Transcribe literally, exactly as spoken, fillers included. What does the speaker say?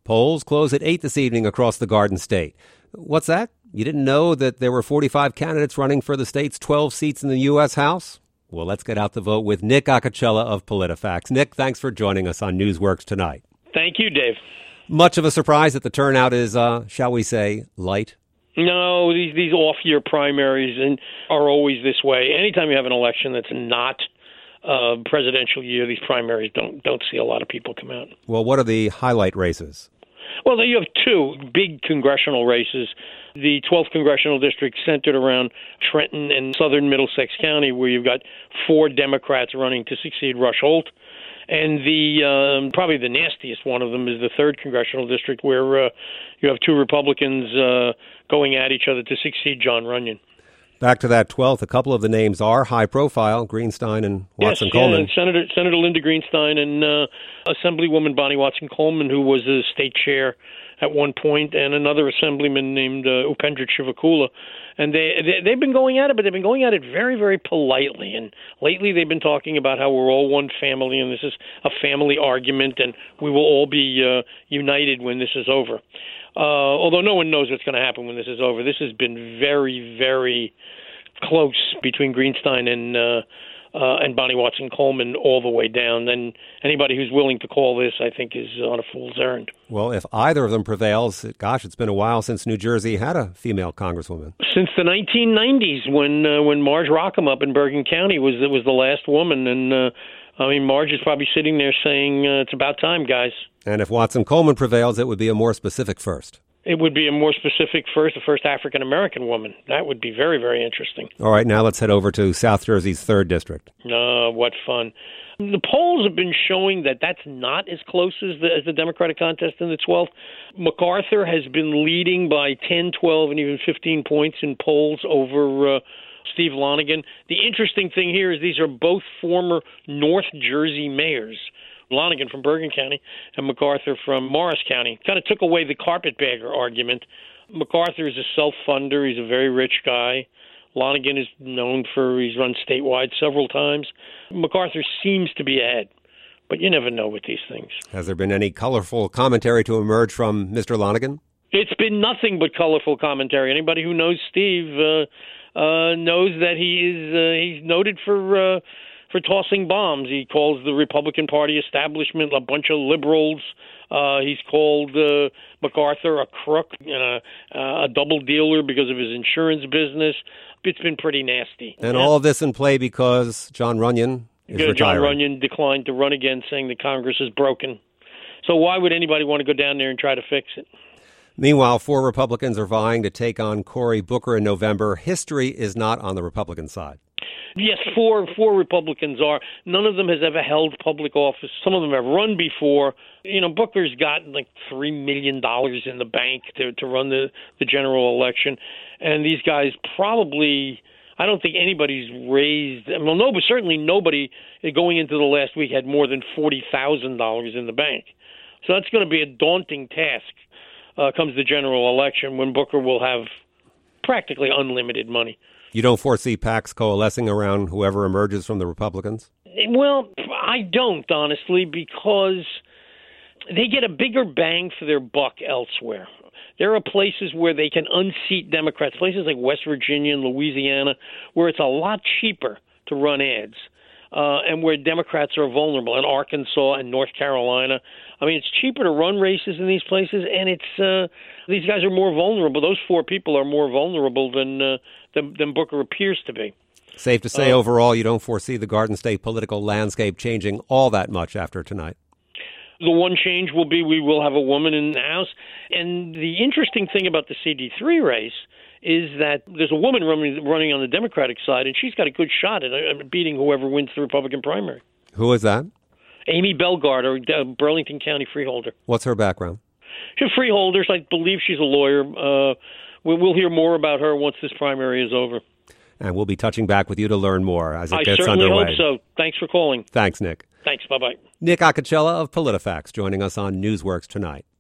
Polls close at eight this evening across the Garden State. What's that? You didn't know that there were forty-five candidates running for the state's twelve seats in the U S. House? Well, let's get out the vote with Nick Acocella of PolitiFacts. Nick, thanks for joining us on Newsworks tonight. Thank you, Dave. Much of a surprise that the turnout is, uh, shall we say, light? No, these these off-year primaries and are always this way. Anytime you have an election that's not a presidential year, these primaries don't don't see a lot of people come out. Well, what are the highlight races? Well, you have two big congressional races. The twelfth congressional district centered around Trenton and southern Middlesex County, where you've got four Democrats running to succeed Rush Holt. And the um, probably the nastiest one of them is the third congressional district, where uh, you have two Republicans uh, going at each other to succeed Jon Runyon. Back to that twelfth, a couple of the names are high profile, Greenstein and Watson yes, Coleman. Yeah, Senator Senator Linda Greenstein and uh, Assemblywoman Bonnie Watson Coleman, who was a state chair at one point, and another assemblyman named uh, Upendra Chivakula. And they, they, they've been going at it, but they've been going at it very, very politely. And lately they've been talking about how we're all one family, and this is a family argument, and we will all be uh, united when this is over. Uh, although no one knows what's going to happen when this is over. This has been very, very close between Greenstein and uh, uh, and Bonnie Watson Coleman all the way down. And anybody who's willing to call this, I think, is on a fool's errand. Well, if either of them prevails, gosh, it's been a while since New Jersey had a female congresswoman. Since the nineteen nineties, when uh, when Marge Rackham up in Bergen County was was the last woman, and uh, I mean, Marge is probably sitting there saying, uh, "It's about time, guys." And if Watson Coleman prevails, it would be a more specific first. It would be a more specific first, the first African-American woman. That would be very, very interesting. All right, now let's head over to South Jersey's third district. Uh, what fun. The polls have been showing that that's not as close as the, as the Democratic contest in the twelfth. MacArthur has been leading by ten, twelve, and even fifteen points in polls over uh, Steve Lonegan. The interesting thing here is these are both former North Jersey mayors. Lonegan from Bergen County and MacArthur from Morris County. Kind of took away the carpetbagger argument. MacArthur is a self-funder. He's a very rich guy. Lonegan is known for, he's run statewide several times. MacArthur seems to be ahead, but you never know with these things. Has there been any colorful commentary to emerge from Mister Lonegan? It's been nothing but colorful commentary. Anybody who knows Steve uh, uh, knows that he is uh, he's noted for... Uh, for tossing bombs. He calls the Republican Party establishment a bunch of liberals. Uh, he's called uh, MacArthur a crook and a, a double dealer because of his insurance business. It's been pretty nasty. And yeah. all of this in play because Jon Runyon is yeah, retiring. Jon Runyon declined to run again, saying that Congress is broken. So why would anybody want to go down there and try to fix it? Meanwhile, four Republicans are vying to take on Cory Booker in November. History is not on the Republican side. Yes, four four Republicans are. None of them has ever held public office. Some of them have run before. You know, Booker's got like three million dollars in the bank to, to run the, the general election. And these guys probably, I don't think anybody's raised, well, no, but certainly nobody going into the last week had more than forty thousand dollars in the bank. So that's going to be a daunting task uh, comes the general election when Booker will have practically unlimited money. You don't foresee PACs coalescing around whoever emerges from the Republicans? Well, I don't, honestly, because they get a bigger bang for their buck elsewhere. There are places where they can unseat Democrats, places like West Virginia and Louisiana, where it's a lot cheaper to run ads, uh, and where Democrats are vulnerable, in Arkansas and North Carolina. I mean, it's cheaper to run races in these places, and it's uh, these guys are more vulnerable. Those four people are more vulnerable than uh, than, than Booker appears to be. Safe to say, uh, overall, you don't foresee the Garden State political landscape changing all that much after tonight. The one change will be we will have a woman in the House. And the interesting thing about the C D three race is that there's a woman running, running on the Democratic side, and she's got a good shot at uh, beating whoever wins the Republican primary. Who is that? Amy Belgard, a Burlington County freeholder. What's her background? She's a freeholder. I believe she's a lawyer. Uh, we'll hear more about her once this primary is over. And we'll be touching back with you to learn more as it I gets underway. I underway. certainly hope so. Thanks for calling. Thanks, Nick. Thanks. Bye-bye. Nick Acocella of PolitiFacts joining us on Newsworks tonight.